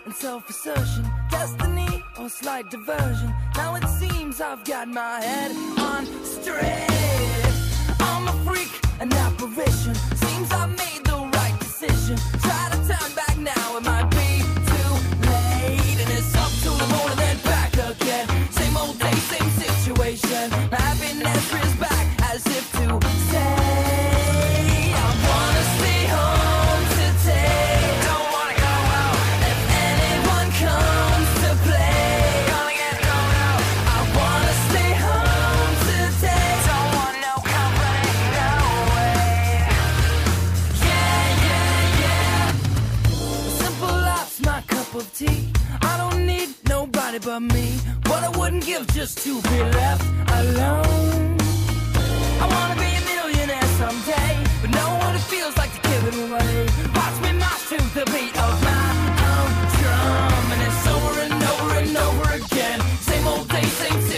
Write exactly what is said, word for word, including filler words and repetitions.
and self-assertion, destiny or slight diversion. Now it seems I've got my head on straight. I'm a freak, an apparition. Seems I made the right decision. Try to turn back now, it might be too late. And it's up to the moon and then back again. Same old day, same situation. Happiness is back as if to say, I wanna stay home today. Don't wanna go out. If anyone comes to play, gonna get thrown out. I wanna stay home today. Don't want no company, no way. Yeah, yeah, yeah. Simple life's my cup of tea. I don't need nobody but me. What I wouldn't give just to be left alone. I wanna be a millionaire someday, but know what it feels like to give it away. Watch me march to the beat of my own drum, and it's over and over and over again. Same old day, same